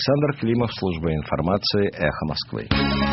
Александр Климов, служба информации «Эхо Москвы».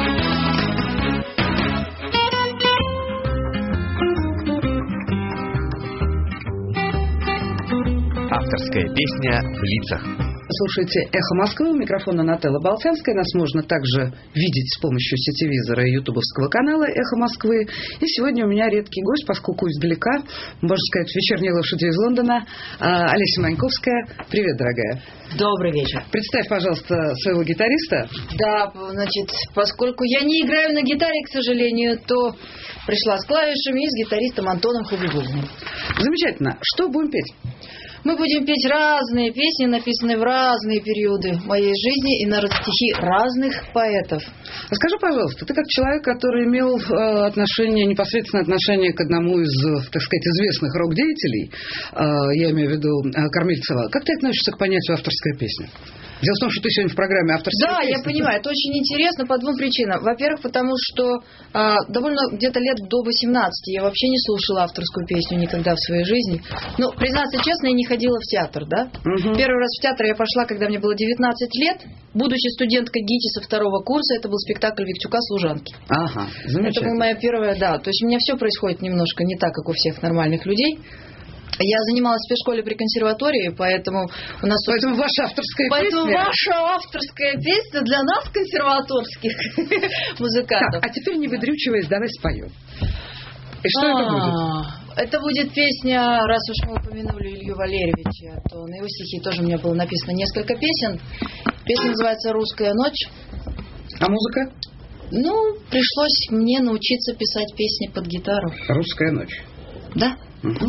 Авторская песня в лицах. Слушайте «Эхо Москвы», у микрофона Нателла Болтянская. Нас можно также видеть с помощью сетевизора и ютубовского канала «Эхо Москвы». И сегодня у меня редкий гость, поскольку издалека, можно сказать, вечерние лошади из Лондона, Олеся Маньковская. Привет, дорогая. Добрый вечер. Представь, пожалуйста, своего гитариста. Да, значит, поскольку я не играю на гитаре, к сожалению, то пришла с клавишами и с гитаристом Антоном Хабибуллиным. Замечательно. Что будем петь? Мы будем петь разные песни, написанные в разные периоды моей жизни и на стихи разных поэтов. Скажи, пожалуйста, ты как человек, который имел непосредственное отношение к одному из, так сказать, известных рок-деятелей, я имею в виду Кормильцева, как ты относишься к понятию авторская песня? Дело в том, что ты сегодня в программе авторская песня. Да, я понимаю, это очень интересно по двум причинам. Во-первых, потому что довольно где-то лет до 18 я вообще не слушала авторскую песню никогда в своей жизни. Ну, признаться честно, я не ходила в театр, да? Угу. Первый раз в театр я пошла, когда мне было 19 лет. Будучи студенткой ГИТИСа второго курса, это был спектакль Виктюка «Служанки». Ага, замечательно. Это была моя первая, да. То есть у меня все происходит немножко не так, как у всех нормальных людей. Я занималась в спецшколе при консерватории, поэтому у нас... Поэтому ваша авторская песня... Поэтому ваша авторская песня для нас, консерваторских музыкантов. Так, а теперь, не выдрючиваясь, давай споем. И что это будет? Это будет песня, раз уж мы упомянули Илью Валерьевича, то на его стихи тоже у меня было написано несколько песен. Песня называется «Русская ночь». А музыка? Ну, пришлось мне научиться писать песни под гитару. «Русская ночь». Да. Угу.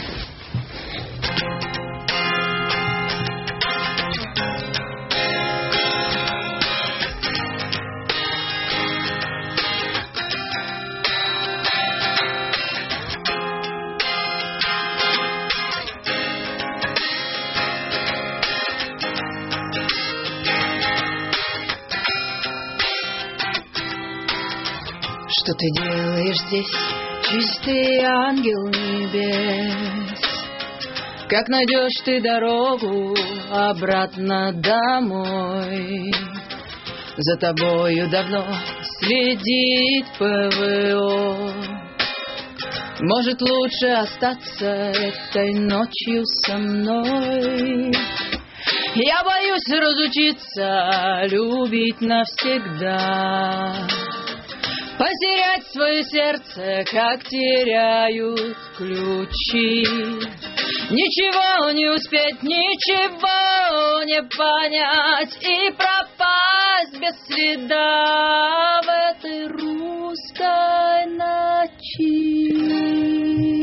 Что ты делаешь здесь, чистый ангел небес? Как найдешь ты дорогу обратно домой? За тобою давно следит ПВО. Может, лучше остаться этой ночью со мной? Я боюсь разучиться любить навсегда, потерять свое сердце, как теряют ключи. Ничего не успеть, ничего не понять и пропасть без следа в этой русской ночи.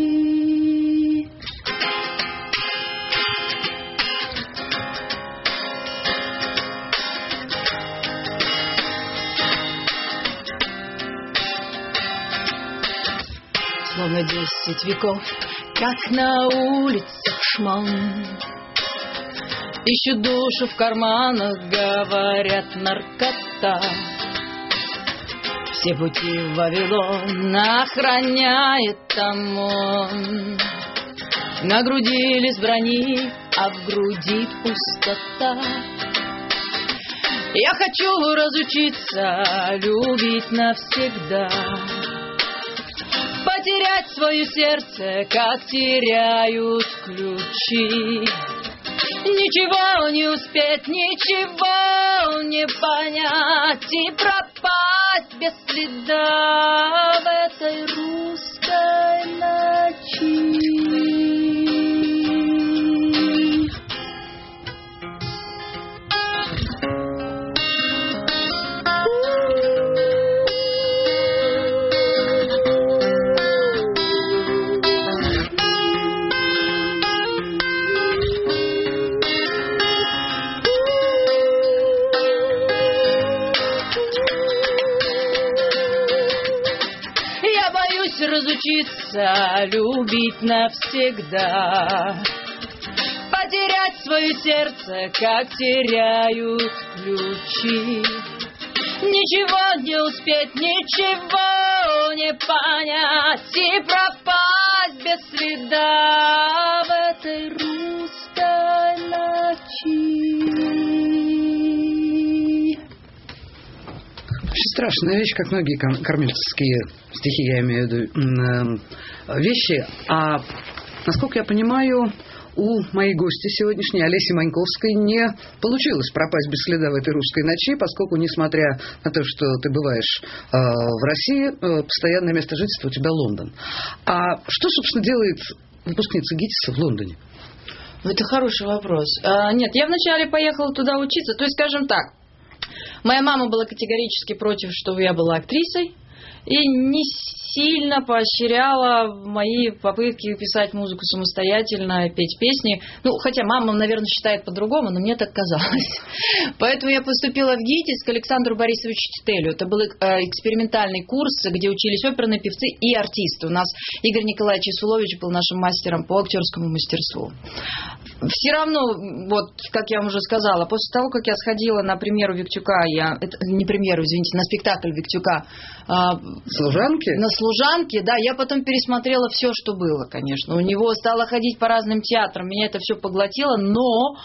Словно 10 веков, как на улицах шмон, ищут душу в карманах, говорят, наркота. Все пути в Вавилон охраняет ОМОН. На груди лист брони, а в груди пустота. Я хочу разучиться любить навсегда, потерять свое сердце, как теряют ключи. Ничего не успеть, ничего не понять и пропасть без следа в этой русской ночи. Разучиться любить навсегда, потерять свое сердце, как теряют ключи. Ничего не успеть, ничего не понять и пропасть без следа в этой русской ночи. Очень страшная вещь, как многие кормильцевские стихи, я имею в виду, вещи. А, насколько я понимаю, у моей гости сегодняшней, Олеси Маньковской, не получилось пропасть без следа в этой русской ночи, поскольку, несмотря на то, что ты бываешь в России, постоянное место жительства у тебя Лондон. А что, собственно, делает выпускница ГИТИСа в Лондоне? Это хороший вопрос. Нет, я вначале поехала туда учиться. То есть, скажем так, моя мама была категорически против, чтобы я была актрисой. И не сильно поощряла мои попытки писать музыку самостоятельно, петь песни. Ну, хотя мама, наверное, считает по-другому, но мне так казалось. Поэтому я поступила в ГИТИС к Александру Борисовичу Тителю. Это был экспериментальный курс, где учились оперные певцы и артисты. У нас Игорь Николаевич Исулович был нашим мастером по актерскому мастерству. Все равно, вот, как я вам уже сказала, после того, как я сходила на премьеру Виктюка, на спектакль Виктюка, Служанки? На «Служанке», да, я потом пересмотрела все, что было, конечно. У него стала ходить по разным театрам, меня это все поглотило, но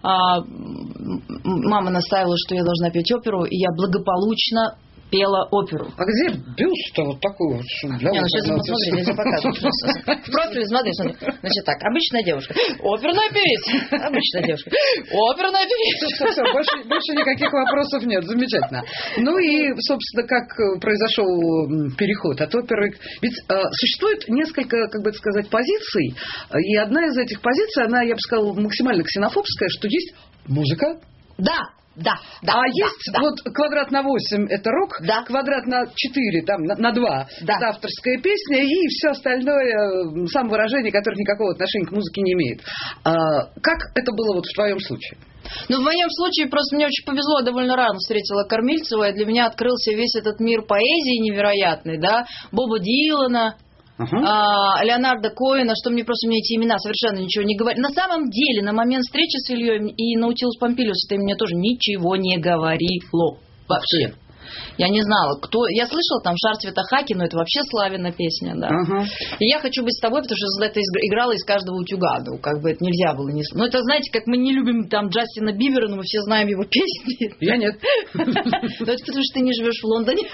мама настаивала, что я должна петь оперу, и я благополучно пела оперу. А где бюст-то вот такой вот? Сейчас смотри, нельзя показывать. В профиле смотри. Значит так, обычная девушка. Оперная певица. Обычная девушка. Оперная певица. Все, больше никаких вопросов нет. Замечательно. Ну и, собственно, как произошел переход от оперы. Ведь существует несколько, как бы это сказать, позиций. И одна из этих позиций, она, я бы сказала, максимально ксенофобская, что есть музыка. Да. Есть вот квадрат на 8 это рок, квадрат на 4, там, на 2 это авторская песня, и все остальное самовыражение, которое никакого отношения к музыке не имеет. Как это было вот в твоем случае? Ну, в моем случае просто мне очень повезло, я довольно рано встретила Кормильцева, и для меня открылся весь этот мир поэзии невероятный, да, Боба Дилана, Леонарда Коэна, что мне эти имена совершенно ничего не говорят. На самом деле, на момент встречи с Ильей и Наутилус Помпилиус, это мне тоже ничего не говорило вообще. Я не знала, кто... Я слышала там «Шар цвета хаки», но это вообще Славина песня, да. И «Я хочу быть с тобой», потому что это играла из каждого утюга. Ну, как бы это нельзя было не... Ну, это, знаете, как мы не любим там Джастина Бибера, но мы все знаем его песни. Я нет. Ну, это потому что ты не живешь в Лондоне.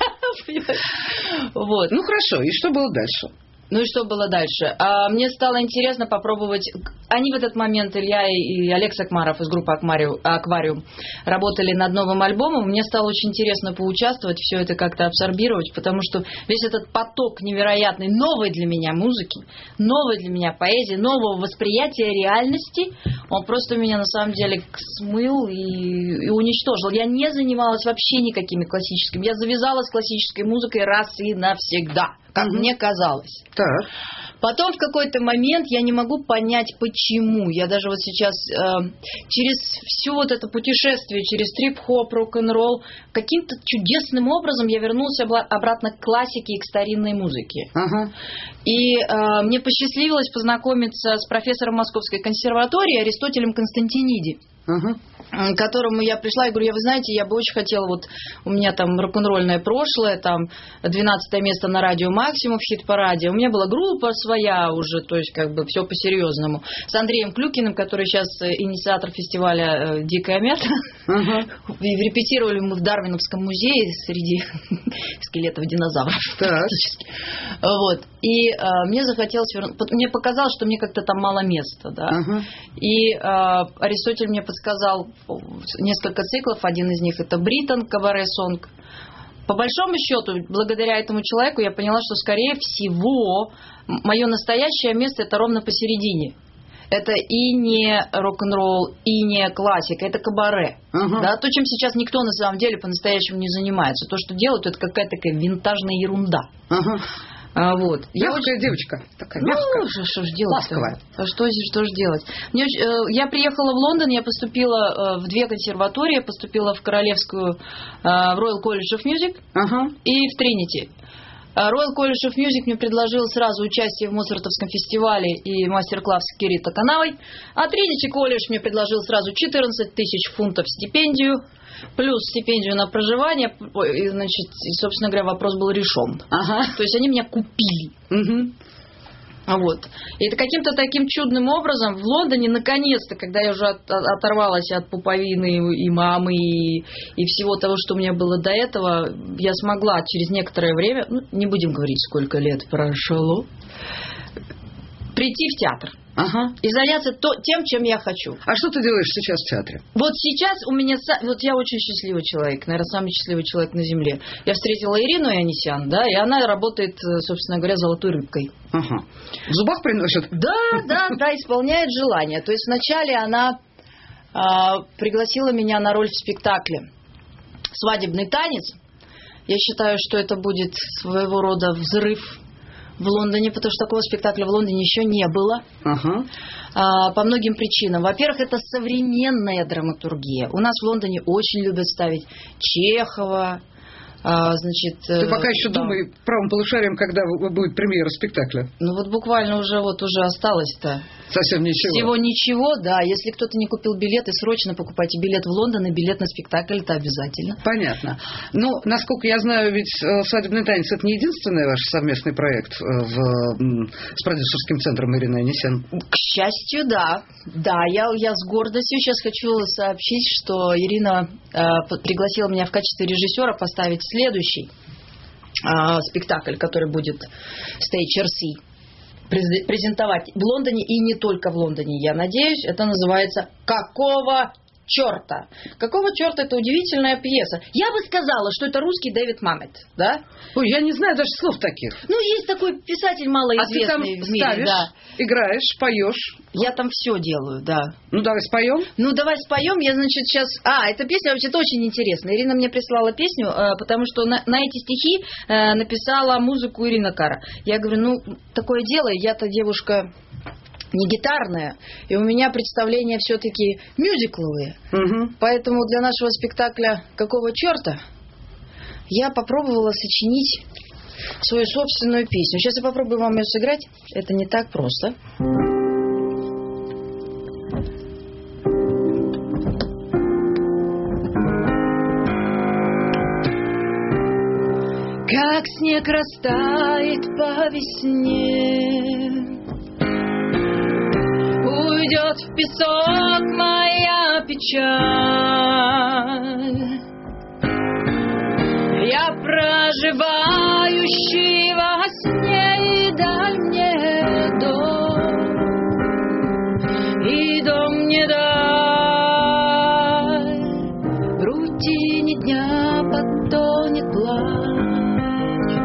Вот. Ну, хорошо. И что было дальше? Ну и что было дальше? Мне стало интересно попробовать... Они в этот момент, Илья и Олег Сакмаров из группы «Аквариум», работали над новым альбомом. Мне стало очень интересно поучаствовать, все это как-то абсорбировать, потому что весь этот поток невероятной, новой для меня музыки, новой для меня поэзии, нового восприятия реальности, он просто меня на самом деле смыл и уничтожил. Я не занималась вообще никакими классическими. Я завязала с классической музыкой раз и навсегда, как мне казалось. Так. Потом в какой-то момент я не могу понять, почему. Я даже вот сейчас через все вот это путешествие, через трип-хоп, рок-н-ролл, каким-то чудесным образом я вернулась обратно к классике и к старинной музыке. И мне посчастливилось познакомиться с профессором Московской консерватории Аристотелем Константиниди. К которому я пришла и говорю, вы знаете, я бы очень хотела, вот у меня там рок-н-ролльное прошлое, там 12 место на радио «Максимум» в хит-параде, у меня была группа своя уже, то есть как бы все по-серьезному, с Андреем Клюкиным, который сейчас инициатор фестиваля «Дикая мята». И репетировали мы в Дарвиновском музее среди скелетов динозавров. Вот. И мне захотелось вернуться, мне показалось, что мне как-то там мало места, да. И Аристотель мне подсказал несколько циклов, один из них это Бриттон, кабаре-сонг. По большому счету, благодаря этому человеку я поняла, что, скорее всего, мое настоящее место это ровно посередине. Это и не рок-н-ролл, и не классика, это кабаре. Да, то, чем сейчас никто на самом деле по-настоящему не занимается. То, что делают, это какая-то такая винтажная ерунда. Вот. Мягкая девочка. Такая мягкая. Что ж делать? Что ж делать? Я приехала в Лондон, я поступила в 2 консерватории, я поступила в Королевскую, в Royal College of Music и в Тринити. Royal College of Music мне предложил сразу участие в Моцартовском фестивале и мастер-класс с Кирита Канавой, а Тринити колледж мне предложил сразу 14 тысяч фунтов стипендию, плюс стипендию на проживание, и, значит, собственно говоря, вопрос был решен. То есть они меня купили. Вот. И это каким-то таким чудным образом в Лондоне, наконец-то, когда я уже оторвалась от пуповины и мамы, и всего того, что у меня было до этого, я смогла через некоторое время, не будем говорить, сколько лет прошло, прийти в театр. Ага. И заняться тем, чем я хочу. А что ты делаешь сейчас в театре? Вот сейчас у меня... Вот я очень счастливый человек, наверное, самый счастливый человек на земле. Я встретила Ирину Ионисян, да, и она работает, собственно говоря, золотой рыбкой. Ага. В зубах приносят? Да, исполняет желание. То есть вначале она пригласила меня на роль в спектакле «Свадебный танец». Я считаю, что это будет своего рода взрыв в Лондоне, потому что такого спектакля в Лондоне еще не было. Ага. По многим причинам. Во-первых, это современная драматургия. У нас в Лондоне очень любят ставить Чехова. Ты пока еще думай правым полушарием, когда будет премьера спектакля. Ну вот буквально уже осталось-то. Совсем ничего. Всего ничего, да. Если кто-то не купил билеты, срочно покупайте билет в Лондон и билет на спектакль, это обязательно. Понятно. Ну, насколько я знаю, ведь «Свадебный танец» — это не единственный ваш совместный проект с продюсерским центром Ирины Ионисян. К счастью, да. Да, я с гордостью сейчас хочу сообщить, что Ирина пригласила меня в качестве режиссера поставить следующий спектакль, который будет Stage RC презентовать в Лондоне и не только в Лондоне, я надеюсь. Это называется «Какого черта?». «Какого черта» — это удивительная пьеса. Я бы сказала, что это русский Дэвид Маммет, да? Ой, я не знаю даже слов таких. Ну, есть такой писатель малоизвестный в мире. Ставишь, да. Играешь, поешь. Я там все делаю, да. Ну, давай споем. Давай споем. Я, значит, сейчас... эта песня вообще-то очень интересная. Ирина мне прислала песню, потому что на эти стихи написала музыку Ирина Кара. Я говорю, такое дело, я-то девушка не гитарная, и у меня представления все-таки мюзикловые. Угу. Поэтому для нашего спектакля «Какого черта» я попробовала сочинить свою собственную песню. Сейчас я попробую вам ее сыграть. Это не так просто. Как снег растает по весне, уйдет в песок моя печаль. Я проживающий во сне, и дай мне дом, и дом мне дай. В рутине дня потонет плач,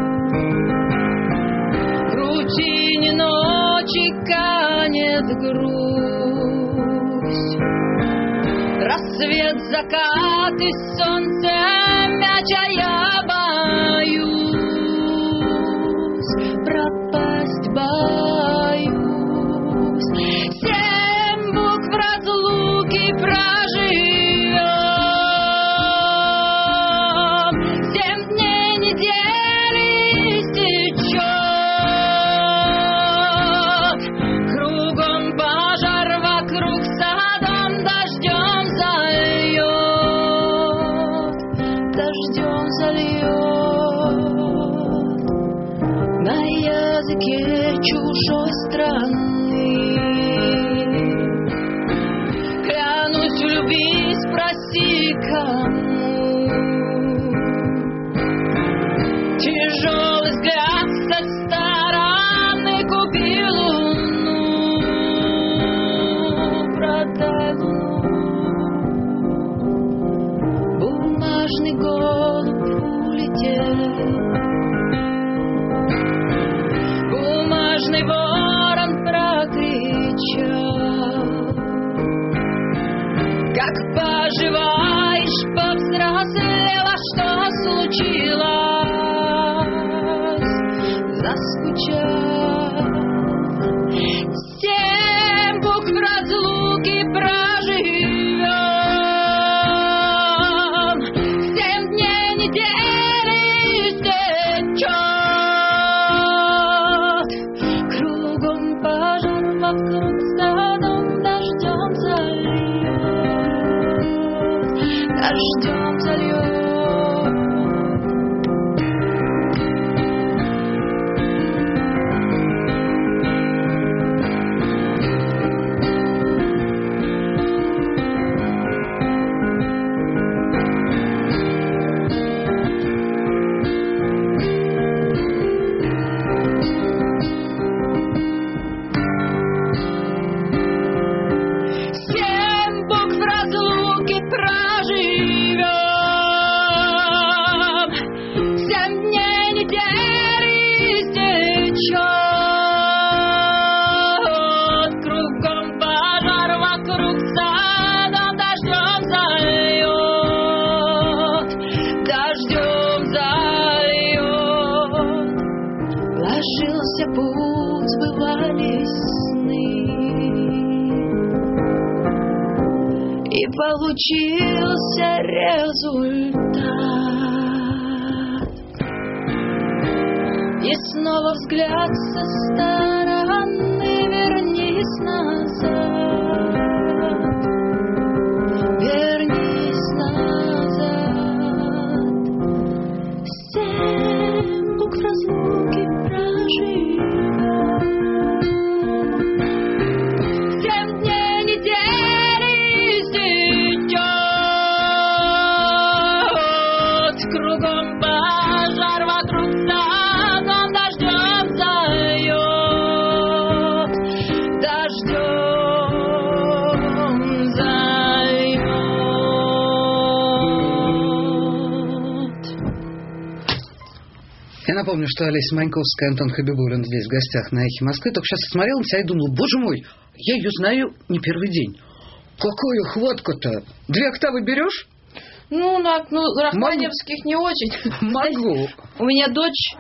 в рутине ночи канет грусть. Рассвет, закат и солнце, мяча я боюсь, пропасть боюсь. 7 букв разлуки проживем, 7 дней недели истечет. Кругом пожар, вокруг садом дождем зальет, на языке чужой страны. Клянусь в любви, спроси кому. Тяжелый взгляд со стороны, купи луну, продай луну. Бумажный голубь улетел, бумажный ворон прокричал. Как поживаешь, повзрослела, что случилось? Заскучал. 7 букв разлуки проживем, 7 дней недели истечет. Кругом пожар, вокруг садом дождем зальет. получился результат. И снова взгляд со стороны, вернись назад, вернись назад. 7 букв разлуки проживают, 7 дней недели истечет, кругом пожар, вокруг стадом дождем зальет, дождем зальет. Я напомню, что Олеся Маньковская и Антон Хабибуллин здесь в гостях на «Эхе Москвы». Только сейчас смотрела на себя и думала, боже мой, я ее знаю не первый день. Какая хватка-то? 2 октавы берешь? Ну, рахманиновских не очень. Могу. У меня дочь,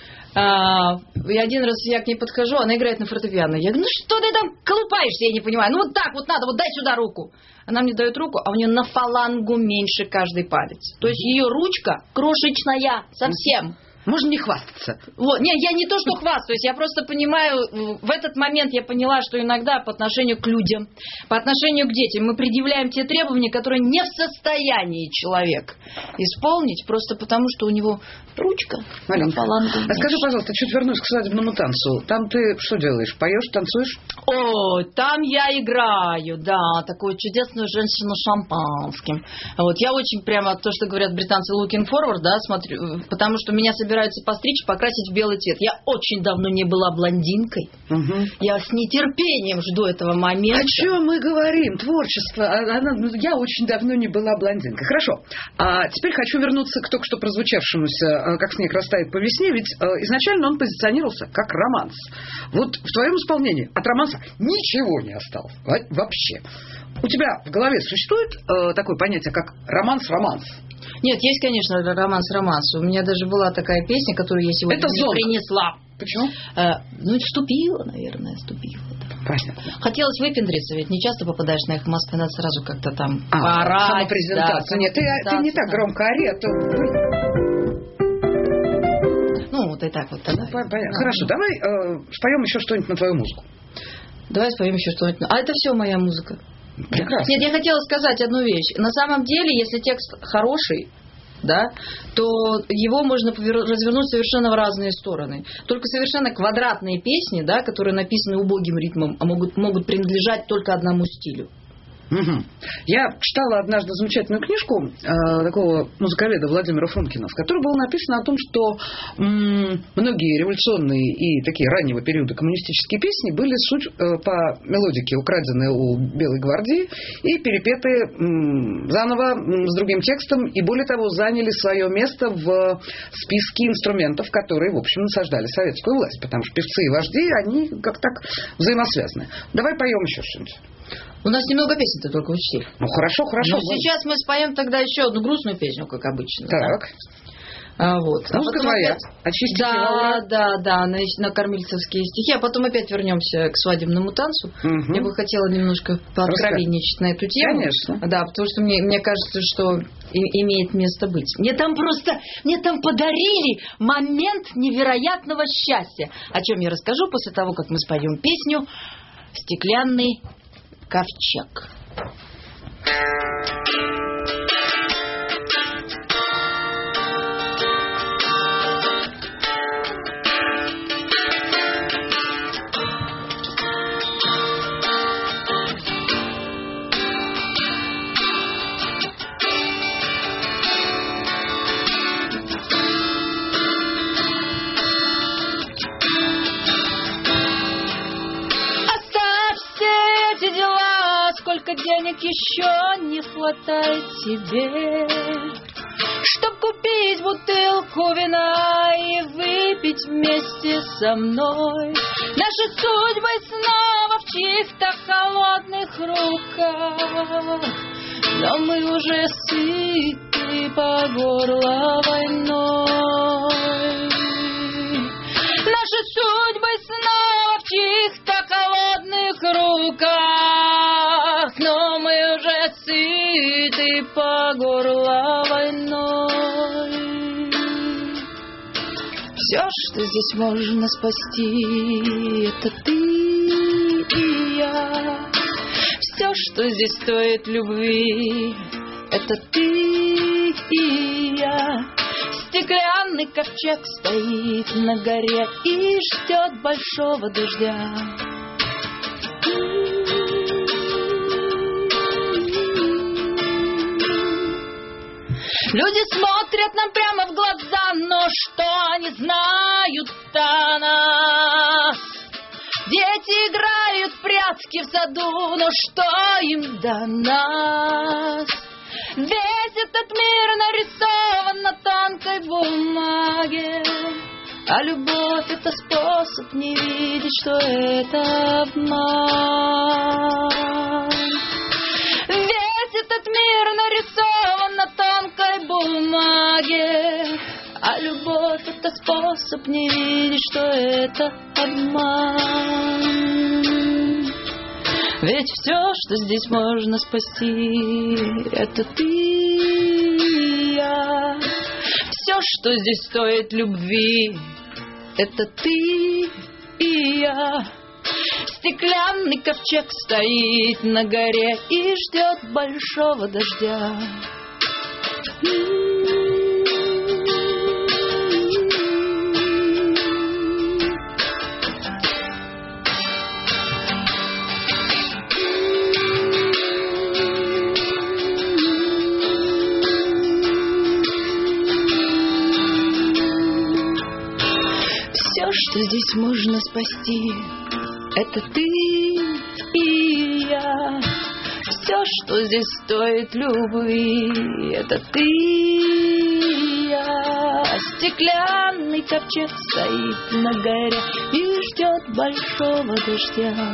и один раз я к ней подхожу, она играет на фортепиано. Я говорю, ну что ты там колупаешься, я не понимаю. Ну вот так вот надо, вот дай сюда руку. Она мне дает руку, а у нее на фалангу меньше каждый палец. То есть ее ручка крошечная совсем. Можно не хвастаться. Вот. Не, я не то, что хвастаюсь, я просто понимаю, в этот момент я поняла, что иногда по отношению к людям, по отношению к детям мы предъявляем те требования, которые не в состоянии человек исполнить, просто потому что у него ручка на фалангу. А скажи, пожалуйста, чуть вернусь к свадебному танцу. Там ты что делаешь? Поешь, танцуешь? О, там я играю, да, такую чудесную женщину шампанским. Вот, я очень прямо, то, что говорят британцы, looking forward, да, смотрю, потому что меня собираются постричь, покрасить в белый цвет. Я очень давно не была блондинкой. Угу. Я с нетерпением жду этого момента. О чем мы говорим? Творчество. Я очень давно не была блондинкой. Хорошо. А теперь хочу вернуться к только что прозвучавшемуся «Как снег растает по весне», ведь изначально он позиционировался как романс. Вот в твоем исполнении от романса ничего не осталось. Вообще. У тебя в голове существует такое понятие, как романс-романс? Нет, есть, конечно, романс-романс. У меня даже была такая песня, которую я сегодня принесла. Почему? Вступила, наверное, вступила. Да. Понятно. Хотелось выпендриться, ведь не часто попадаешь на «Эхо Москвы», надо сразу как-то там орать. Самопрезентация. Да, нет, ты не так громко ори, а то... Ну, вот и так вот тогда. Хорошо, давай споем еще что-нибудь на твою музыку. Давай споем еще что-нибудь. А это все моя музыка. Прекрасно. Нет, я хотела сказать одну вещь. На самом деле, если текст хороший, да, то его можно развернуть совершенно в разные стороны. Только совершенно квадратные песни, да, которые написаны убогим ритмом, а могут принадлежать только одному стилю. Угу. Я читала однажды замечательную книжку такого музыковеда Владимира Функина, в которой было написано о том, что многие революционные и такие раннего периода коммунистические песни были суть по мелодике украдены у Белой гвардии и перепеты заново с другим текстом, и более того заняли свое место в списке инструментов, которые, в общем, насаждали советскую власть, потому что певцы и вожди, они как так взаимосвязаны. Давай поем еще что-нибудь. У нас немного песен-то только учти. Ну, хорошо. Но сейчас мы споем тогда еще одну грустную песню, как обычно. Так. Да? Вот. Музыка твоя. Очистите Да, на кормильцевские стихи. А потом опять вернемся к свадебному танцу. Угу. Я бы хотела немножко пооткровенничать на эту тему. Конечно. Да, потому что мне кажется, что имеет место быть. Мне там подарили момент невероятного счастья, о чем я расскажу после того, как мы споем песню «Стеклянный ковчег». Сколько денег еще не хватает тебе, чтоб купить бутылку вина и выпить вместе со мной. Наши судьбы снова в чьих-то холодных руках, но мы уже сыты по горло войной. Наши судьбы снова в чьих-то холодных руках, но мы уже сыты Все, что здесь можно спасти, это ты и я. Все, что здесь стоит любви, это ты и я. Стеклянный ковчег стоит на горе и ждет большого дождя. Люди смотрят нам прямо в глаза, но что они знают о нас? Дети играют в прятки в саду, но что им до нас? Весь этот мир нарисован на тонкой бумаге, а любовь — это способ не видеть, что это обман. Весь этот мир нарисован на тонкой бумаге, а любовь — это способ не видеть, что это обман. Ведь все, что здесь можно спасти, это ты и я. Все, что здесь стоит любви, это ты и я. Стеклянный ковчег стоит на горе и ждет большого дождя. Все, что здесь можно спасти, это ты и я. Все, что здесь стоит любви, это ты и я. Стеклянный ковчег стоит на горе и ждет большого дождя.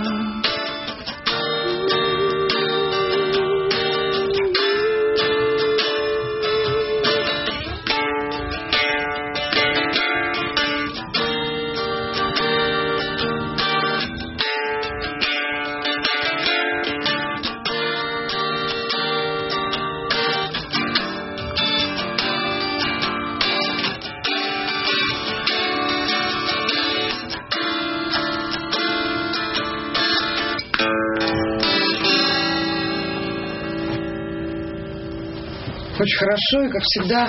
Очень хорошо, и как всегда,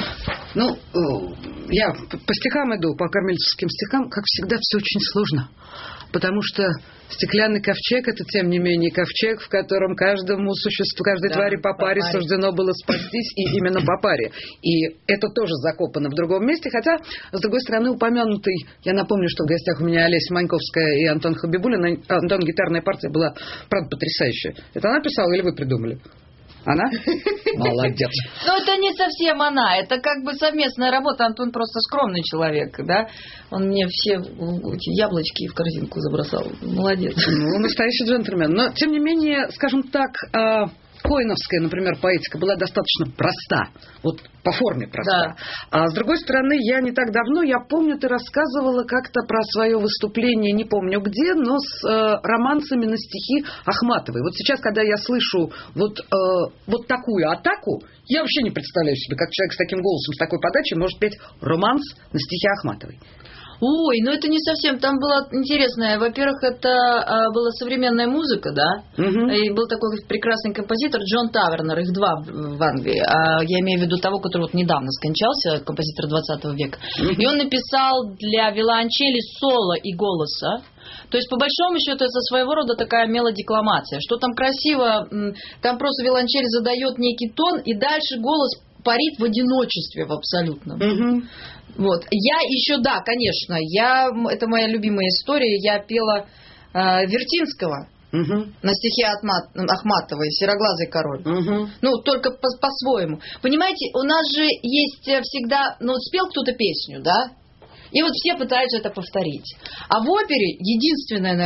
я по стихам иду, по кормильцевским стихам, как всегда, все очень сложно. Потому что стеклянный ковчег — это, тем не менее, ковчег, в котором каждому существу, каждой твари по паре суждено было спастись, и именно по паре. И это тоже закопано в другом месте, хотя, с другой стороны, упомянутый, я напомню, что в гостях у меня Олеся Маньковская и Антон Хабибулин. Антон, гитарная партия была, правда, потрясающая. Это она писала или вы придумали? Она? Молодец. Но это не совсем она. Это как бы совместная работа. Антон просто скромный человек, да? Он мне все эти яблочки в корзинку забросал. Молодец. Ну, настоящий джентльмен. Но, тем не менее, скажем так, коэновская, например, поэтика была достаточно проста. Вот по форме проста. Да. А с другой стороны, я не так давно, я помню, ты рассказывала как-то про свое выступление, не помню где, но с романсами на стихи Ахматовой. Вот сейчас, когда я слышу вот такую атаку, я вообще не представляю себе, как человек с таким голосом, с такой подачей может петь романс на стихи Ахматовой. Ой, ну это не совсем. Там было интересное. Во-первых, это была современная музыка, да? Угу. И был такой прекрасный композитор Джон Тавернер. Их два в Англии. Я имею в виду того, который вот недавно скончался, композитор 20 века. Угу. И он написал для виолончели соло и голоса. То есть, по большому счету, это своего рода такая мелодикламация. Что там красиво, там просто виолончель задает некий тон, и дальше голос парит в одиночестве в абсолютном. Угу. Вот. Я еще, да, конечно, это моя любимая история, я пела Вертинского на стихи Ахматовой «Сероглазый король». Ну, только по-своему. Понимаете, у нас же есть всегда, спел кто-то песню, да? И вот все пытаются это повторить. А в опере единственное, наверное,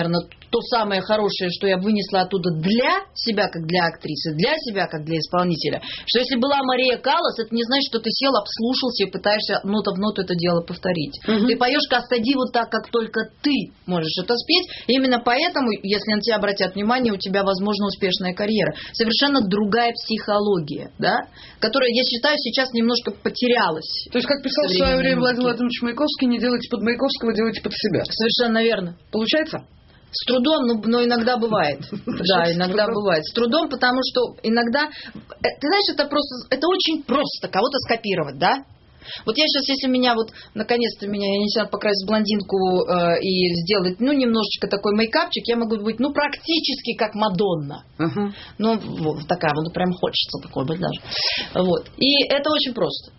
то самое хорошее, что я вынесла оттуда для себя, как для актрисы, для себя, как для исполнителя. Что если была Мария Каллас, это не значит, что ты сел, обслушался и пытаешься нота в ноту это дело повторить. Ты поешь «Кастади» вот так, как только ты можешь это спеть. И именно поэтому, если на тебя обратят внимание, у тебя, возможно, успешная карьера. Совершенно другая психология, да, которая, я считаю, сейчас немножко потерялась. То есть, как писал в свое время Владимир Владимирович Маяковский, не делайте под Маяковского, делайте под себя. Совершенно верно. Получается? С трудом, но иногда бывает. Да, иногда бывает. С трудом, потому что иногда... Ты знаешь, это очень просто кого-то скопировать, да? Вот я сейчас, если меня вот, наконец-то меня, я не сяду покрасить блондинку и сделать, немножечко такой мейкапчик, я могу быть, практически как Мадонна. Вот такая, прям хочется такой быть даже. Вот. И это очень просто.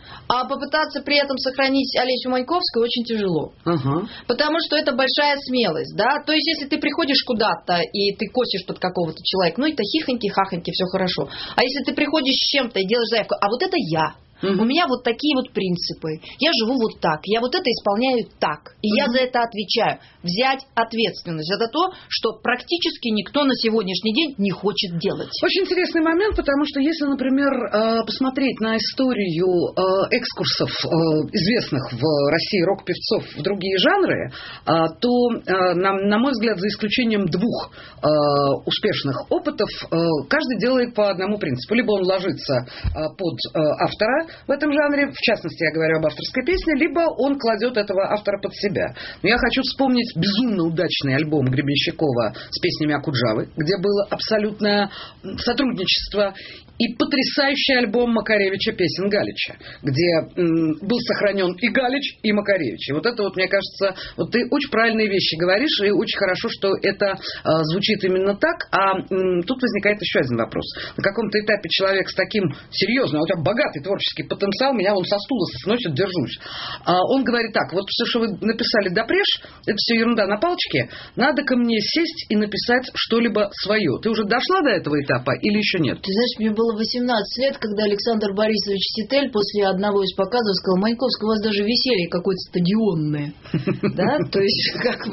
А попытаться при этом сохранить Олесю Маньковскую очень тяжело. Потому что это большая смелость, да. То есть, если ты приходишь куда-то и ты косишь под какого-то человека, это хихоньки, хахоньки, все хорошо. А если ты приходишь с чем-то и делаешь заявку, а вот это я. У меня вот такие вот принципы. Я живу вот так. Я вот это исполняю так. И я за это отвечаю. Взять ответственность за то, что практически никто на сегодняшний день не хочет делать. Очень интересный момент, потому что если, например, посмотреть на историю экскурсов известных в России рок-певцов в другие жанры, то, на мой взгляд, за исключением двух успешных опытов, каждый делает по одному принципу. Либо он ложится под автора в этом жанре, в частности, я говорю об авторской песне, либо он кладет этого автора под себя. Но я хочу вспомнить безумно удачный альбом Гребенщикова с песнями Акуджавы, где было абсолютное сотрудничество, и потрясающий альбом Макаревича «Песен Галича», где был сохранен и Галич, и Макаревич. И вот это мне кажется, ты очень правильные вещи говоришь, и очень хорошо, что это звучит именно так. А тут возникает еще один вопрос. На каком-то этапе человек с таким серьезным, у тебя богатый творческий потенциал, меня он со стула сносит, держусь. Он говорит так, вот все, что вы написали допреж, это все ерунда на палочке, надо ко мне сесть и написать что-либо свое. Ты уже дошла до этого этапа или еще нет? Ты знаешь, мне было 18 лет, когда Александр Борисович Ситель после одного из показов сказал: Маньковский, у вас даже веселье какое-то стадионное. Да, то есть,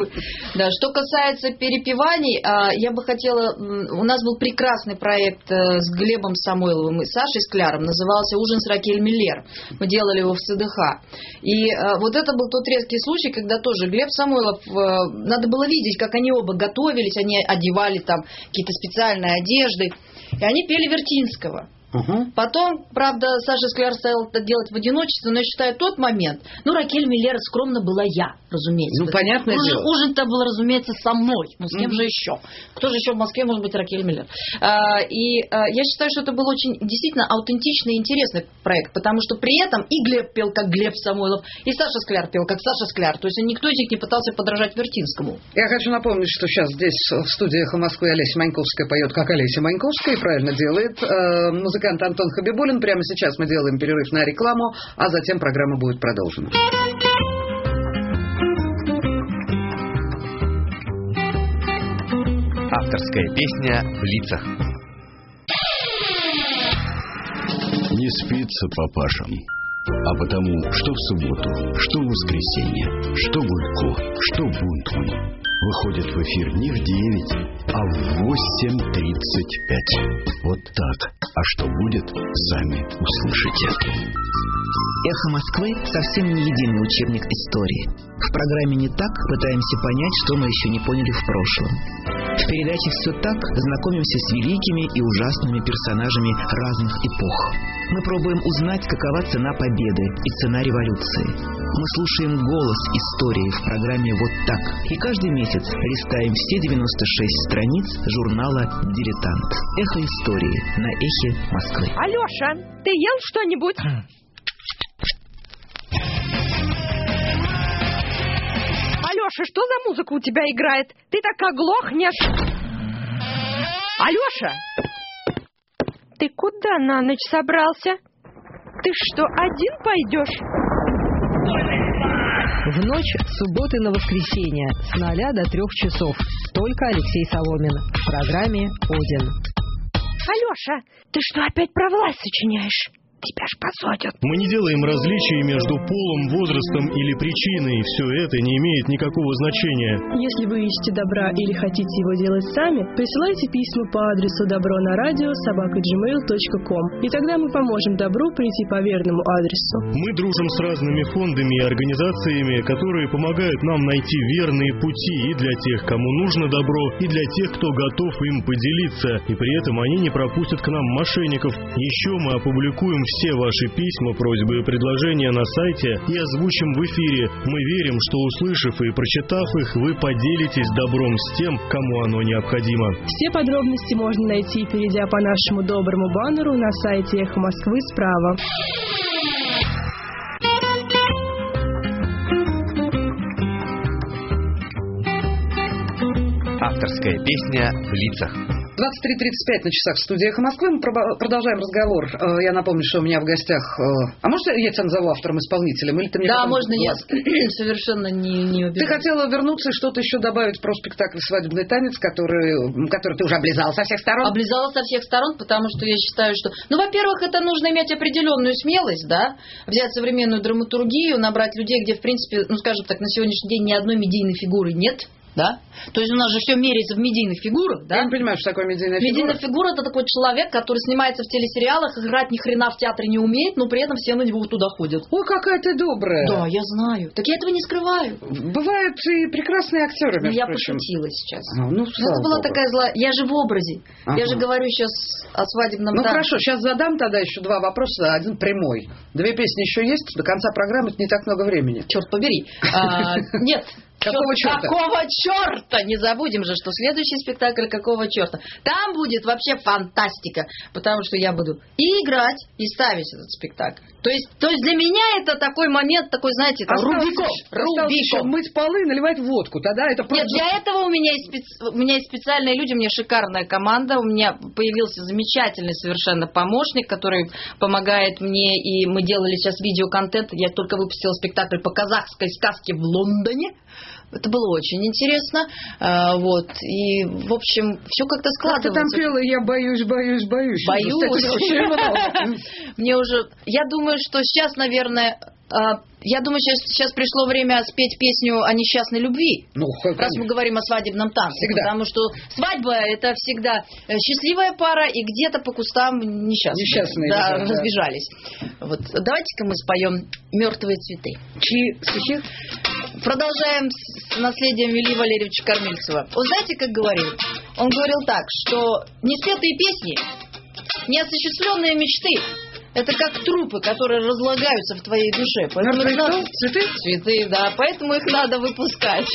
да. Что касается перепеваний, я бы хотела... У нас был прекрасный проект с Глебом Самойловым и Сашей Скляром, назывался «Ужин с Ракель Миллер». Мы делали его в ЦДХ. И вот это был тот резкий случай, когда тоже Глеб Самойлов... Надо было видеть, как они оба готовились, они одевали там какие-то специальные одежды. И они пели Вертинского. Потом, правда, Саша Скляр стал это делать в одиночестве, но я считаю, тот момент... Ракель Миллер скромно была я, разумеется. Понятное дело. Ужин-то был, разумеется, со мной. С кем же еще? Кто же еще в Москве может быть Ракель Миллер? И я считаю, что это был очень действительно аутентичный и интересный проект, потому что при этом и Глеб пел, как Глеб Самойлов, и Саша Скляр пел, как Саша Скляр. То есть никто из них не пытался подражать Вертинскому. Я хочу напомнить, что сейчас здесь в студии «Эхо Москвы» Олеся Маньковская поет, как Олеся Маньковская, и правильно делает. Музыкант Антон Хабибулин. Прямо сейчас мы делаем перерыв на рекламу, а затем программа будет продолжена. Авторская песня в лицах. Не спится папашам, а потому, что в субботу, что в воскресенье, что Гулько, что Бунтман выходит в эфир не в 9, а в 8:35. Вот так. А что будет, сами услышите. «Эхо Москвы» совсем не единый учебник истории. В программе «Не так» пытаемся понять, что мы еще не поняли в прошлом. В передаче «Все так» знакомимся с великими и ужасными персонажами разных эпох. Мы пробуем узнать, какова цена победы и цена революции. Мы слушаем голос истории в программе «Вот так». И каждый месяц листаем все 96 страниц журнала «Дилетант». «Эхо истории» на «Эхе Москвы». Алеша, ты ел что-нибудь? Алеша, что за музыка у тебя играет? Ты так оглохнешь. Алеша! Ты куда на ночь собрался? Ты что, один пойдешь? В ночь с субботы на воскресенье с 0 до 3 часов. Только Алексей Соломин в программе «Один». Алеша, ты что, опять про власть сочиняешь? тебя ж посадят. Мы не делаем различий между полом, возрастом или причиной. Все это не имеет никакого значения. Если вы ищете добра или хотите его делать сами, присылайте письма по адресу dobronaradио@gmail.com, и тогда мы поможем добру прийти по верному адресу. Мы дружим с разными фондами и организациями, которые помогают нам найти верные пути и для тех, кому нужно добро, и для тех, кто готов им поделиться, и при этом они не пропустят к нам мошенников. Еще мы опубликуем все ваши письма, просьбы и предложения на сайте и озвучим в эфире. Мы верим, что, услышав и прочитав их, вы поделитесь добром с тем, кому оно необходимо. Все подробности можно найти, перейдя по нашему доброму баннеру на сайте «Эхо Москвы» справа. Авторская песня в лицах. 23:35 на часах в студии «Эхо Москвы». Мы продолжаем разговор. Я напомню, что у меня в гостях... А может, я тебя назову автором-исполнителем? Или ты мне да, можно, я совершенно не убеждаю. Ты хотела вернуться и что-то еще добавить про спектакль «Свадебный танец», который ты уже облизала со всех сторон? Облизала со всех сторон, потому что я считаю, что... Ну, во-первых, это нужно иметь определенную смелость, да, взять современную драматургию, набрать людей, где, в принципе, ну, скажем так, на сегодняшний день ни одной медийной фигуры нет. Да? То есть у нас же все меряется в медийных фигурах, да? Я не понимаю, что такое медийная фигура. Медийная фигура – это такой человек, который снимается в телесериалах, играть ни хрена в театре не умеет, но при этом все на него туда ходят. Ой, какая ты добрая. Да, я знаю. Так я этого не скрываю. Бывают и прекрасные актеры, между я прочим. пошутила сейчас. Это была такая злая... Я же в образе. Я же говорю сейчас о свадебном танце. Ну хорошо, сейчас задам тогда еще два вопроса, один прямой. Две песни еще есть, до конца программы это не так много времени. Черт побери. Нет. Какого черта? Какого черта? Не забудем же, что следующий спектакль какого черта. Там будет вообще фантастика, потому что я буду и играть, и ставить этот спектакль. То есть для меня это такой момент, такой, знаете, Рубикон. Мыть полы, наливать водку, тогда это просто... Нет, для этого у меня есть специальные люди, у меня шикарная команда, у меня появился замечательный совершенно помощник, который помогает мне, и мы делали сейчас видеоконтент, я только выпустила спектакль по казахской сказке в Лондоне. Это было очень интересно. Вот. И, в общем, все как-то складывается. Как ты там пела, я боюсь. Боюсь. Мне уже... Я думаю, что сейчас, наверное... Я думаю, сейчас пришло время спеть песню о несчастной любви. Раз мы говорим о свадебном танце. Всегда. Потому что свадьба – это всегда счастливая пара, и где-то по кустам несчастные. Да, разбежались. Вот. Давайте-ка мы споем «Мертвые цветы». Чьи стихи? Продолжаем с наследием Ильи Валерьевича Кормильцева. Он знаете, как говорил? Он говорил так, что неспетые песни, неосуществленные мечты – это как трупы, которые разлагаются в твоей душе. Поэтому цветы? Цветы, да. Поэтому их надо выпускать.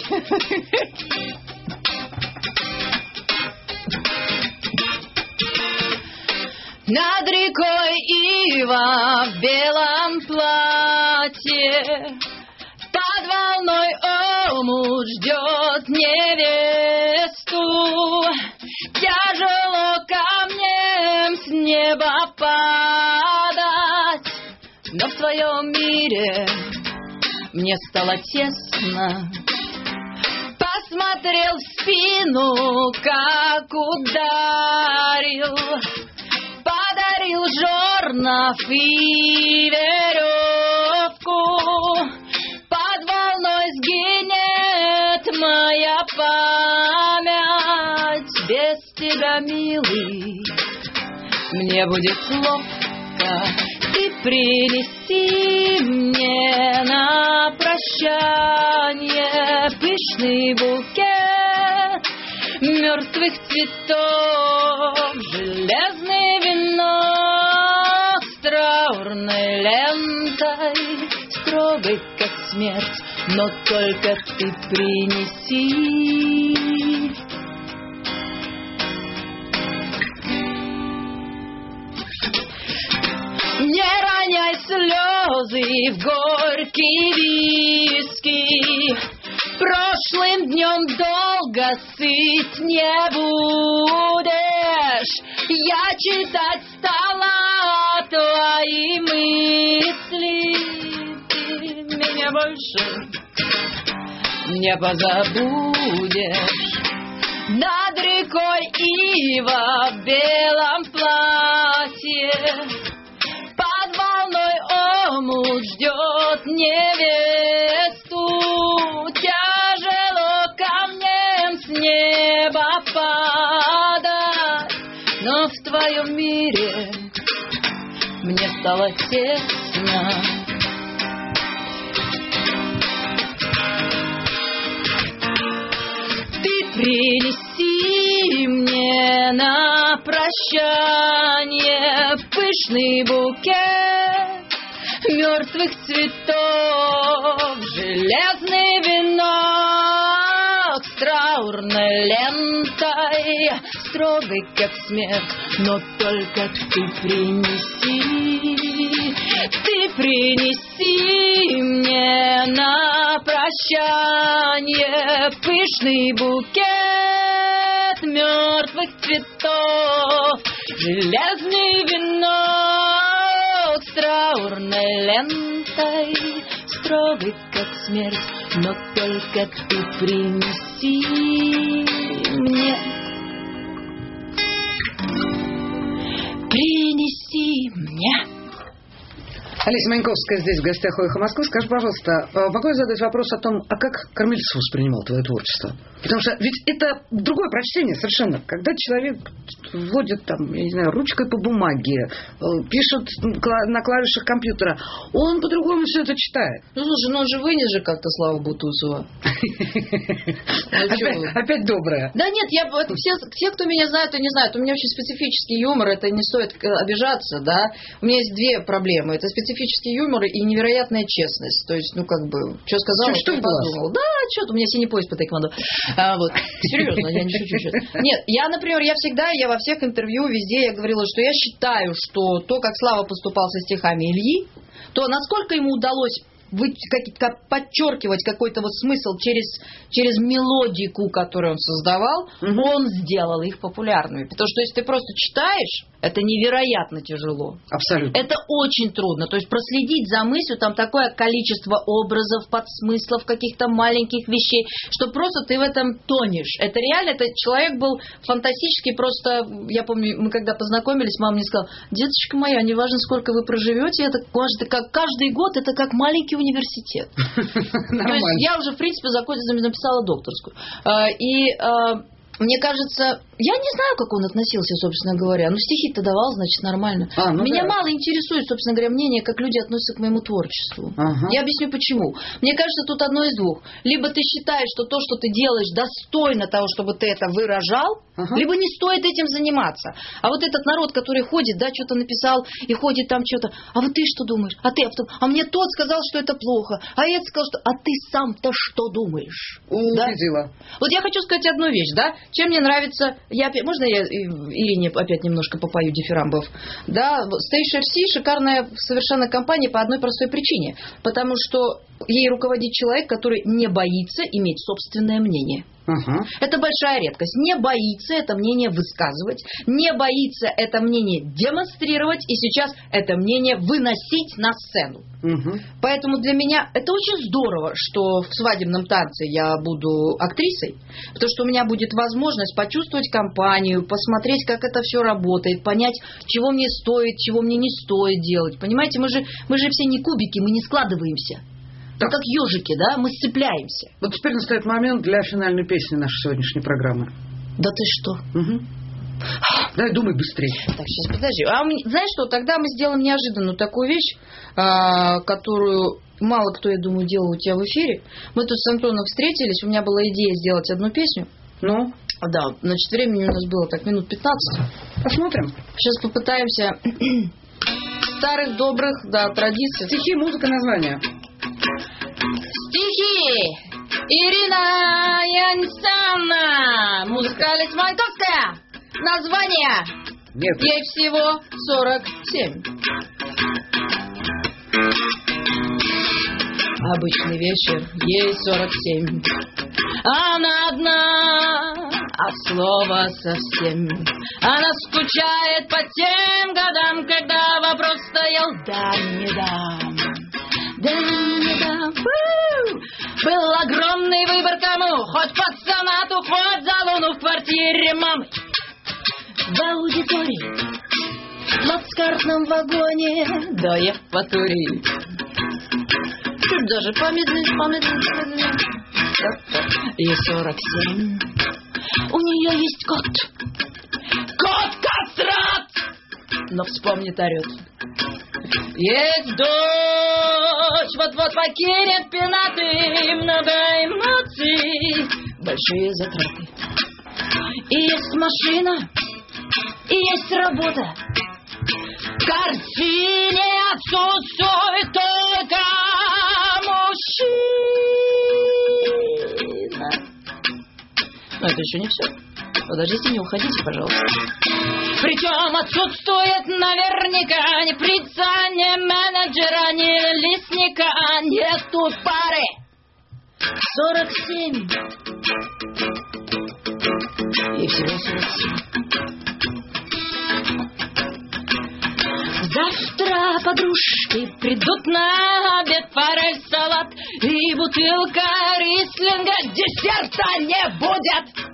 Над рекой Ива в белом платье, под волной омут ждет невесту. Тяжело камнем с неба падать, но в твоем мире мне стало тесно. Посмотрел в спину, как ударил, подарил жернов и веревку. Под волной сгинет моя память. Без тебя, милый, мне будет ловко. Ты принеси мне на прощание пышный букет мертвых цветов, железный венок с траурной лентой, строгой как смерть, но только ты принеси. Не роняй слезы в горький виски, прошлым днем долго сыть не будешь. Я читать стала твои мысли, ты меня больше не позабудешь. Над рекой Ива в белом платье, под муж ждет невесту, тяжело камнем с неба падать, но в твоем мире мне стало тесно. Ты принеси мне на прощание пышный букет мертвых цветов, железный венок с траурной лентой, строгой как смерть, но только ты принеси мне на прощание пышный букет мертвых цветов, железный венок с траурной лентой, строгой как смерть, но только ты принеси мне. Принеси мне. Олеся Маньковская здесь в гостях у «Эхо Москвы». Скажи, пожалуйста, могу я задать вопрос о том, а как Кормильцев воспринимал твое творчество? Потому что ведь это другое прочтение совершенно. Когда человек вводит там, я не знаю, ручкой по бумаге, пишет на клавишах компьютера, он по-другому все это читает. Ну, слушай, он же вынес же как-то Славу Бутусова. Опять добрая. Да нет, все, кто меня знают, не знают. У меня очень специфический юмор, это не стоит обижаться, да. У меня есть две проблемы. Это специфический юмор и невероятная честность. То есть, что сказала, что подумал. Да, что-то, у меня синий пояс по тэквондо. Вот. Серьезно, я не шучу сейчас. Нет, я во всех интервью везде я говорила, что я считаю, что то, как Слава поступал со стихами Ильи, то насколько ему удалось подчеркивать какой-то вот смысл через мелодику, которую он создавал, он сделал их популярными. Потому что если ты просто читаешь, это невероятно тяжело. Абсолютно. Это очень трудно. То есть проследить за мыслью, там такое количество образов, подсмыслов, каких-то маленьких вещей, что просто ты в этом тонешь. Это реально, этот человек был фантастический. Просто, я помню, мы когда познакомились, мама мне сказала: деточка моя, неважно, сколько вы проживете, это каждый год это как маленький университет. То есть я уже, в принципе, написала докторскую. Мне кажется, я не знаю, как он относился, собственно говоря. Но стихи-то давал, значит, нормально. Меня мало интересует, собственно говоря, мнение, как люди относятся к моему творчеству. Я объясню, почему. Мне кажется, тут одно из двух. Либо ты считаешь, что то, что ты делаешь, достойно того, чтобы ты это выражал, либо не стоит этим заниматься. А вот этот народ, который ходит, да, что-то написал, и ходит там что-то. А вот ты что думаешь? А мне тот сказал, что это плохо. А этот сказал, что... А ты сам-то что думаешь? Убедила. Да? Вот я хочу сказать одну вещь, да. Чем мне нравится... Можно я Ирине опять немножко попою дифирамбов? Да, Stage FC шикарная совершенно компания по одной простой причине. Потому что ей руководит человек, который не боится иметь собственное мнение. Это большая редкость. Не боится это мнение высказывать, не боится это мнение демонстрировать и сейчас это мнение выносить на сцену. Поэтому для меня это очень здорово, что в свадебном танце я буду актрисой, потому что у меня будет возможность почувствовать компанию, посмотреть, как это все работает, понять, чего мне стоит, чего мне не стоит делать. Понимаете, мы же все не кубики, мы не складываемся. Мы как ежики, да, мы сцепляемся. Вот теперь настает момент для финальной песни нашей сегодняшней программы. Да ты что? Давай думай быстрее. Так, сейчас, подожди. Знаешь что, тогда мы сделаем неожиданную такую вещь, которую мало кто, я думаю, делал у тебя в эфире. Мы тут с Антоном встретились, у меня была идея сделать одну песню. Ну? Да, значит, времени у нас было так минут 15. Посмотрим. Сейчас попытаемся старых добрых, да, традиций. Стихи, музыка, название. Стихи Ирина Янсана, музыка Олеся Маньковская, название нет. Ей всего 47. Обычный вечер, ей 47. Она одна, от слова совсем. Она скучает по тем годам, когда вопрос стоял «дам, не дам». Да, не дам. Был огромный выбор кому, хоть под сонату, хоть за луну в квартире мамы. В аудитории, в плацкартном вагоне до Евпатории. чуть-чуть даже помедленнее. Ей 47. У нее есть кот. Кот-кастрат! Но вспомнит, орет. Есть дочь, вот-вот покинет пенаты, много эмоций, большие затраты. И есть машина, и есть работа. В картине отсутствует только мужчина. Но это еще не все. Подождите, не уходите, пожалуйста. Причем отсутствует наверняка ни прица, ни менеджера, ни лесника. Нету пары. 47. И всего 47. Завтра подружки придут на обед, форель, салат и бутылка рислинга. Десерта не будет.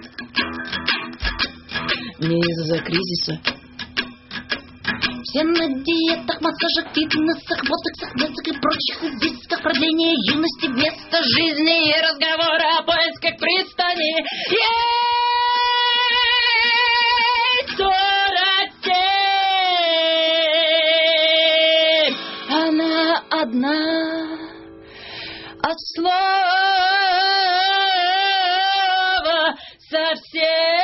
Мне из-за кризиса. Все на диетах, массажах, фитнесах, ботоксах, блесах и прочих изысках. Продление юности вместо жизни и разговора о поисках пристани. Ей 47. Она одна от слова совсем.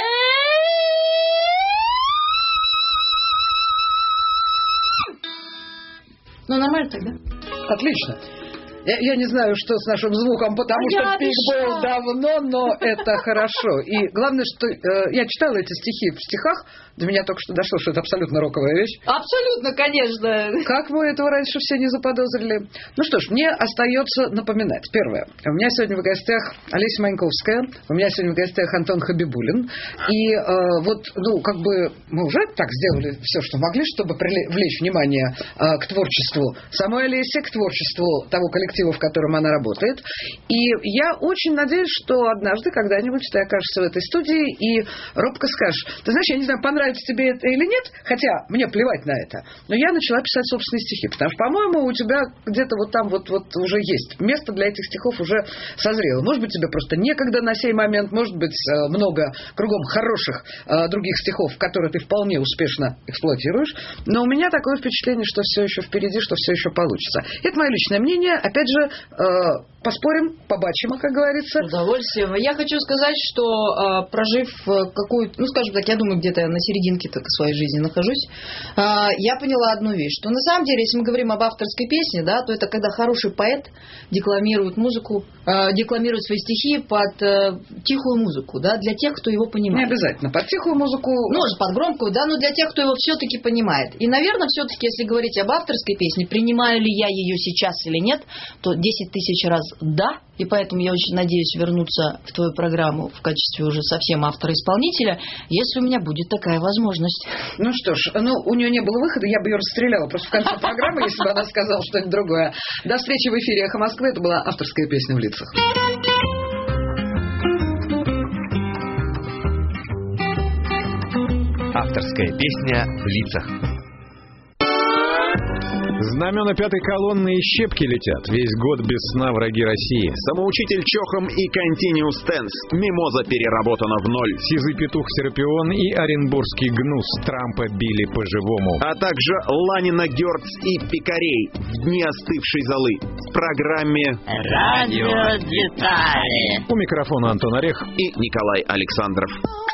Ну, нормально тогда. Отлично. Я не знаю, что с нашим звуком, потому что пик был давно, но это хорошо. И главное, что я читала эти стихи в стихах, до меня только что дошло, что это абсолютно роковая вещь. Абсолютно, конечно. Как мы этого раньше все не заподозрили? Ну что ж, мне остается напоминать. Первое. У меня сегодня в гостях Олеся Маньковская, у меня сегодня в гостях Антон Хабибулин. И мы уже так сделали все, что могли, чтобы привлечь внимание к творчеству самой Олеси, к творчеству того коллектива, в котором она работает. И я очень надеюсь, что однажды, когда-нибудь ты окажешься в этой студии и робко скажешь: ты знаешь, я не знаю, понравится тебе это или нет, хотя мне плевать на это, но я начала писать собственные стихи, потому что, по-моему, у тебя где-то вот там вот уже есть место для этих стихов, уже созрело. Может быть, тебе просто некогда на сей момент, может быть, много кругом хороших других стихов, которые ты вполне успешно эксплуатируешь, но у меня такое впечатление, что все еще впереди, что все еще получится. Это мое личное мнение. Опять же, поспорим, побачимо, как говорится. С удовольствием. Я хочу сказать, что прожив какую-то, скажем так, я думаю, где-то на серединке своей жизни нахожусь, я поняла одну вещь, что на самом деле, если мы говорим об авторской песне, да, то это когда хороший поэт декламирует музыку, декламирует свои стихи под тихую музыку, да, для тех, кто его понимает. Не обязательно под тихую музыку. Может, под громкую, да, но для тех, кто его все-таки понимает. И, наверное, все-таки, если говорить об авторской песне, принимаю ли я ее сейчас или нет, то 10 тысяч раз да, и поэтому я очень надеюсь вернуться в твою программу в качестве уже совсем автора-исполнителя, если у меня будет такая возможность. Ну что ж, у нее не было выхода, я бы ее расстреляла просто в конце программы, если бы она сказала что-нибудь другое. До встречи в эфире «Эхо Москвы». Это была авторская песня «В лицах». Авторская песня «В лицах». Знамена пятой колонны и щепки летят. Весь год без сна враги России. Самоучитель Чохом и Континиус Тенс. Мимоза переработана в ноль. Сизый петух Серапион и Оренбургский гнус. Трампа били по-живому. А также Ланина, Гёрц и Пикарей в дни остывшей золы. В программе «Радио Детали». У микрофона Антон Орех и Николай Александров.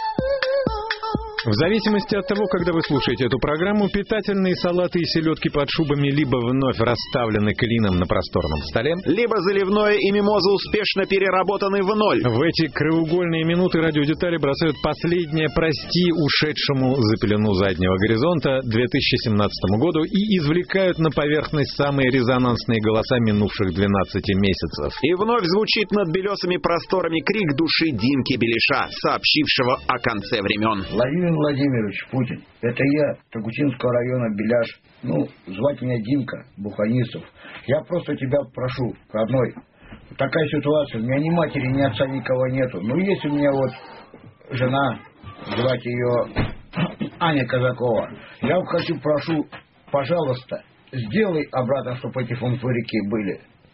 В зависимости от того, когда вы слушаете эту программу, питательные салаты и селедки под шубами либо вновь расставлены клином на просторном столе, либо заливное и мимоза успешно переработаны в ноль. В эти краеугольные минуты радиодетали бросают последнее «прости» ушедшему за пелену заднего горизонта 2017 году и извлекают на поверхность самые резонансные голоса минувших 12 месяцев. И вновь звучит над белесыми просторами крик души Димки Белиша, сообщившего о конце времен. Владимир Владимирович Путин, это я, Тагутинского района, Беляш. Звать меня Димка Буханисов. Я просто тебя прошу, родной, такая ситуация, у меня ни матери, ни отца, никого нету. Есть у меня жена, звать ее Аня Казакова. Я прошу, пожалуйста, сделай обратно, чтобы эти фанфурики были.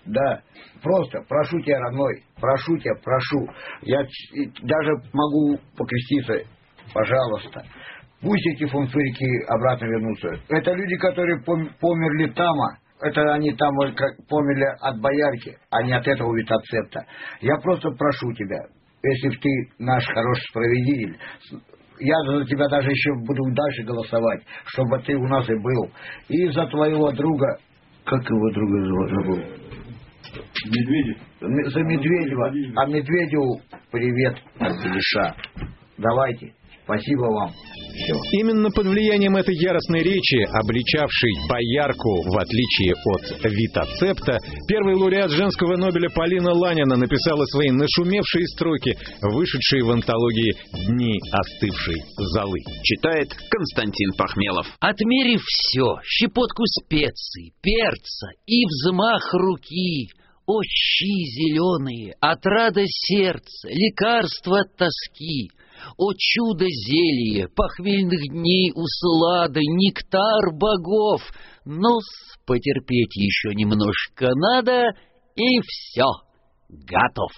Да, просто прошу тебя, родной, прошу тебя, прошу. Я даже могу покреститься, пожалуйста. Пусть эти фунфырики обратно вернутся. Это люди, которые померли там, это они там померли от боярки, а не от этого витацепта. Я просто прошу тебя, если ты наш хороший справедитель, я за тебя даже еще буду дальше голосовать, чтобы ты у нас и был. И за твоего друга, как его друга забыл? Медведев. За Медведева. А Медведеву привет от Белиша. Давайте. Спасибо вам. Все. Именно под влиянием этой яростной речи, обличавшей боярку в отличие от витацепта, первый лауреат женского Нобеля Полина Ланина написала свои нашумевшие строки, вышедшие в антологии «Дни остывшей золы». Читает Константин Пахмелов. Отмерив все, щепотку специй, перца и взмах руки, о, щи зеленые, отрада сердца, лекарство от тоски, о, чудо-зелье, похмельных дней услады, нектар богов, но потерпеть еще немножко надо, и все, готов.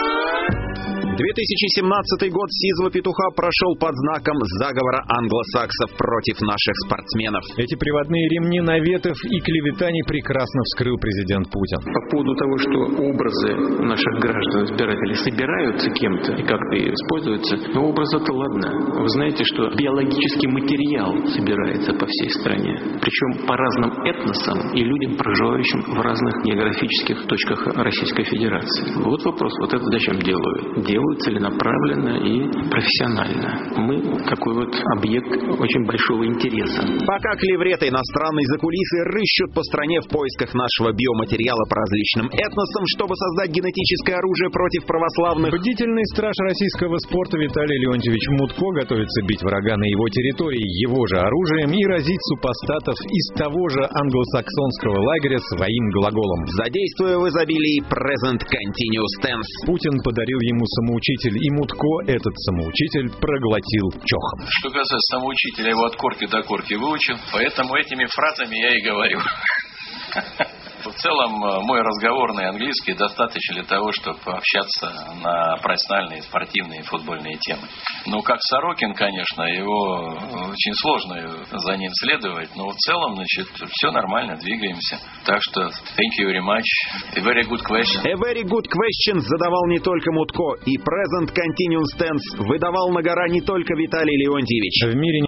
2017 год сизого петуха прошел под знаком заговора англосаксов против наших спортсменов. Эти приводные ремни наветов и клеветаний прекрасно вскрыл президент Путин. По поводу того, что образы наших граждан, избирателей собираются кем-то и как-то используются, но образы-то ладно. Вы знаете, что биологический материал собирается по всей стране, причем по разным этносам и людям, проживающим в разных географических точках Российской Федерации. Вот вопрос, вот это зачем делают? Делают целенаправленно и профессионально. Мы такой вот объект очень большого интереса. Пока клевреты иностранные закулисы рыщут по стране в поисках нашего биоматериала по различным этносам, чтобы создать генетическое оружие против православных. Бдительный страж российского спорта Виталий Леонтьевич Мутко готовится бить врага на его территории его же оружием и разить супостатов из того же англосаксонского лагеря своим глаголом. Задействуя в изобилии present continuous tense. Путин подарил ему самоучитель, и Мутко этот самоучитель проглотил чохом. Что касается самоучителя, я его от корки до корки выучил, поэтому этими фразами я и говорю. В целом, мой разговорный английский достаточно для того, чтобы общаться на профессиональные, спортивные, футбольные темы. Ну, как Сорокин, конечно, его очень сложно за ним следовать, но в целом, значит, все нормально, двигаемся. Так что, thank you very much. A very good question. A very good question задавал не только Мутко, и present continuous tense выдавал на гора не только Виталий Леонтьевич. В мире